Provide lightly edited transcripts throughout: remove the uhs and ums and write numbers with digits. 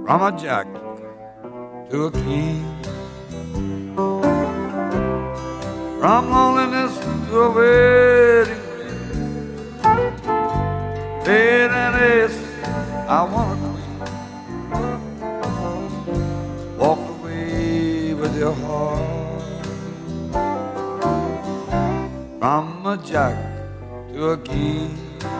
From a jack to a king, from loneliness to a wedding ring. Paid an ace, I want a queen. Walk away with your heart. From a jack to a king.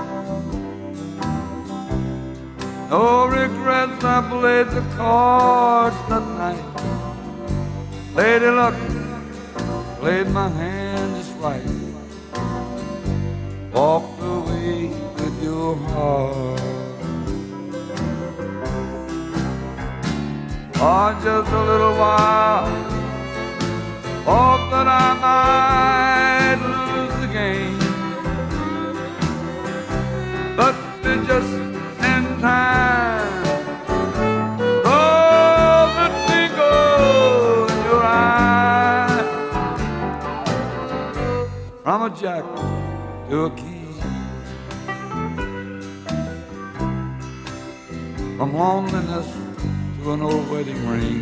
No regrets, I played the cards that night. Lady Luck played my hand just right. Walked away with your heart. For just a little while, hope that I might lose the game. But it just time. Oh, the twinkle in your eye. From a jack to a king, from loneliness to an old wedding ring.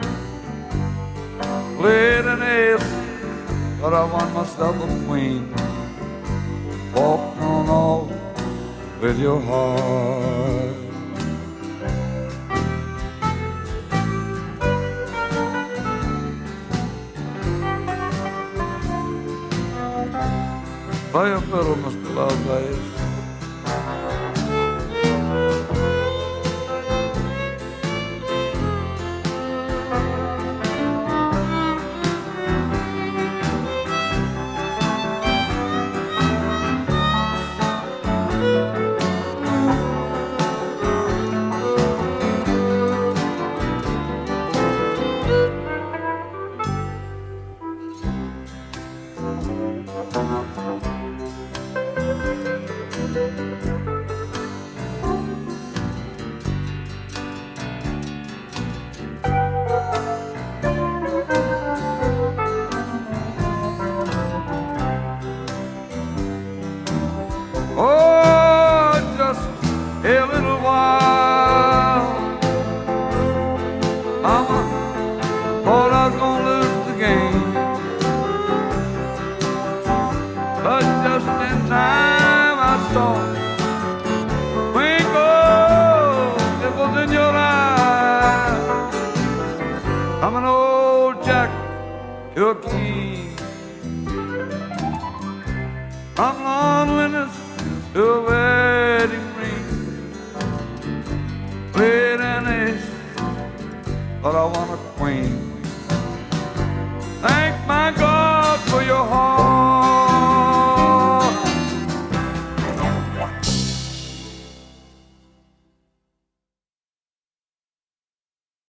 Played an ace, but I won myself a queen. Walked on off with your heart. Play a fiddle, Mr. Lovelace. Oh, just a little while. Mama thought I was gonna lose the game, but just in time I saw twinkle, it was in your eyes. I'm an old jack to a king, from loneliness to a wedding ring. Played an ace, but I want a queen.